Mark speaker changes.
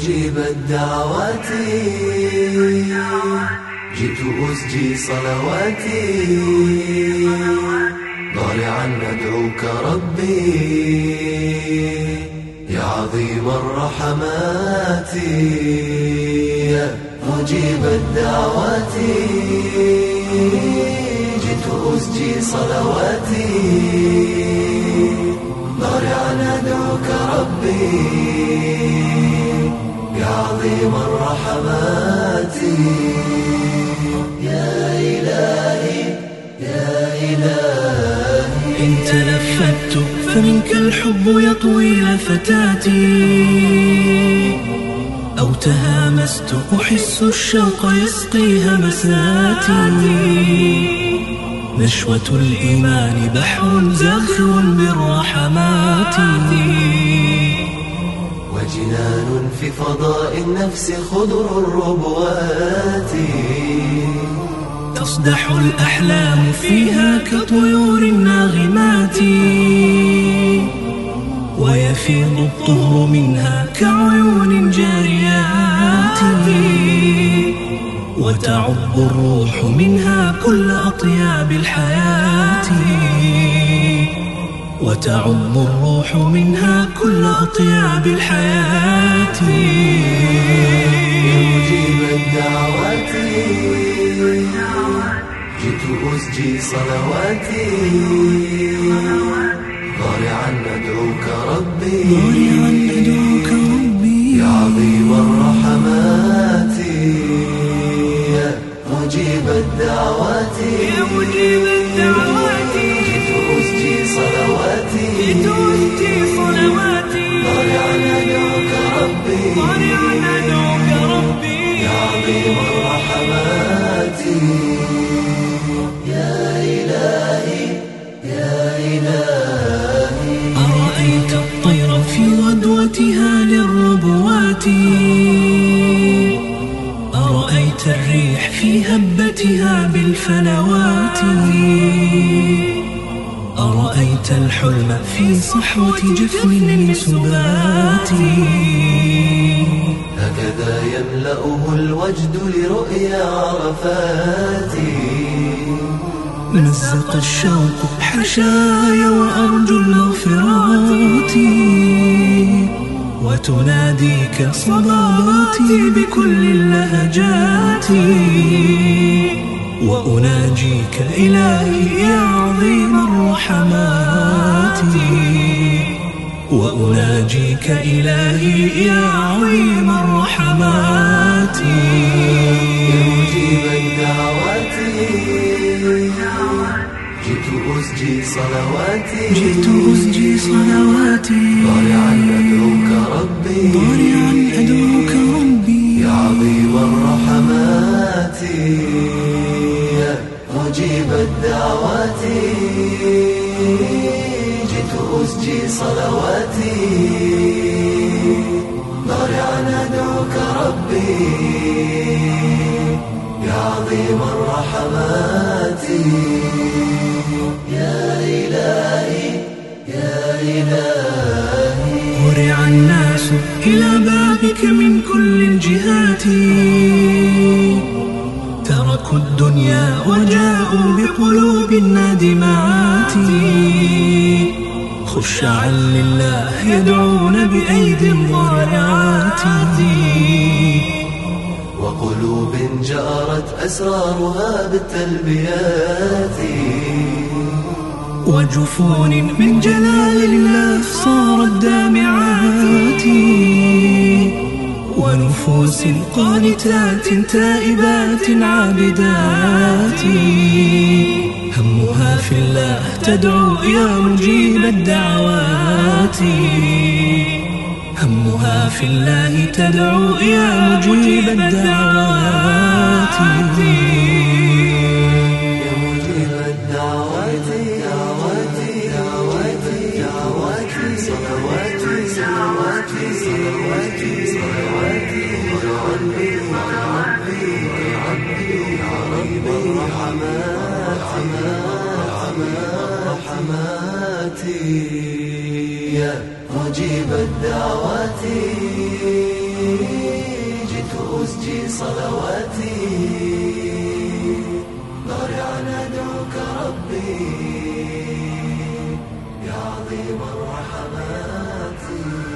Speaker 1: مجيب الدعوات جئت أسجي صلواتي ضارعا أدعوك ربي يا عظيم الرحمات يا مجيب الدعوات جئت أسجي صلواتي ضارعا أدعوك ربي يا عظيم الرحمات يا إلهي يا إلهي
Speaker 2: إن تلفت فمنك الحب يطوي لفتاتي أو تهامست أحس الشوق يسقي همساتي نشوة الإيمان بحر زاخر بالرحمات
Speaker 1: وجنان في فضاء النفس خضر الربوات
Speaker 2: تصدح الأحلام فيها كطيور الناغمات ويفيض الطهر منها كعيون جاريات وتعب الروح منها كل أطياب الحياة وتعب الروح منها كل أطياب الحياة
Speaker 1: مجيب الدعوات جئت أسجي صلواتي ضارعا أدعوك ربي يا عظيم الرحمات يا مجيب الدعوات جئت أسجي صلواتي ضارعا أدعوك ربي يا عظيم الرحمات يا إلهي يا إلهي
Speaker 2: أرأيت الطير في غدوتها للربوات أرأيت الريح في هبتها بالفلوات أرأيت الحلم في صحوة جفن سبات
Speaker 1: هكذا يملأه الوجد لرؤيا عرفات
Speaker 2: مزق الشوق حشايا وأرجو المغفرات وتناديك صباباتي بكل اللهجات وأناجيك إلهي يا عظيم الرحمات وأناجيك إلهي يا عظيم الرحمات
Speaker 1: يا مجيب الدعوات جئت أسجي صلواتي ضارعا أدعوك ربي يا عظيم الرحمات يا مجيب الدعوات جئت أسجي صلواتي ضارعا أدعوك ربي يا عظيم الرحمات يا إلهي يا إلهي
Speaker 2: هرع الناس إلى بابك من كل الجهات تركوا الدنيا وجاءوا بقلوب نادمات خشعا لله يدعون بأيدي ضارعات
Speaker 1: وقلوب جأرت أسرارها بالتلبيات
Speaker 2: وجفون من جلال الله صارت دامعات ونفوس قانتات تائبات عابدات همها في الله تدعو يا مجيب الدعوات همها في الله تدعو يا مجيب الدعوات
Speaker 1: رحماتي يا مجيب الدعوات جئت أسجي صلواتي ضارعا أدعوك ربي يا عظيم الرحمات.